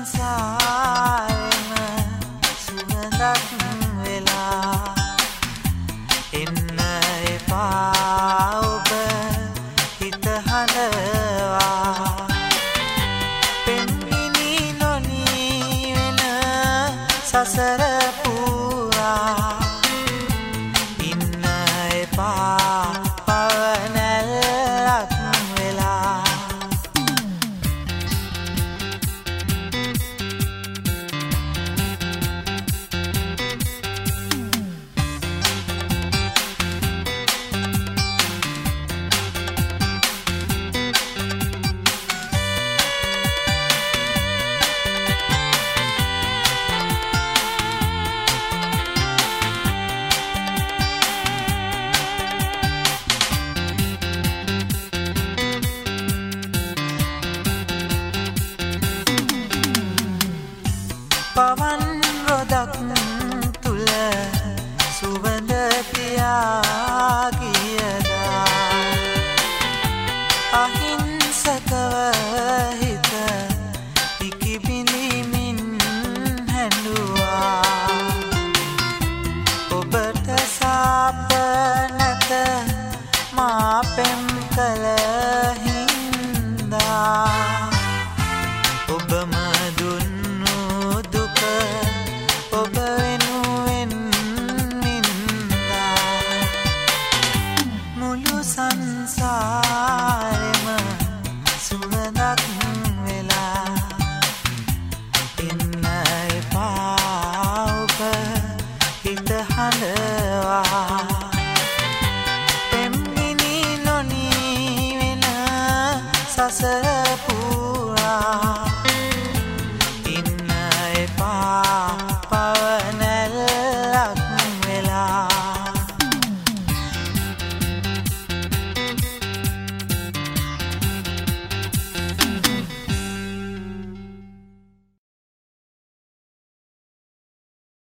සංසාරෙම සුවඳක් වෙලා එන්න එපා ඔබ හිත හඬවා පෙම්මිනි නොනී වෙන සසර පුරා ඉන්න එපා පවනැල්ලක් වෙලා පවන් රොදක් තුල සුවඳ පියා ගියදා අහිංසකව හිත ඉකිබිඳිමින් හැඬුවා ඔබට සාප නැත මා පෙම් කළ හින්දා ඔබම දුන්නු දුක ඔබ වෙනුවෙන් වින්දා මුළු සංසාරෙම සුවඳක් වෙලා එන්න එපා ඔබ හිත හඬවා පෙම්මිනි නොනී වෙන සසර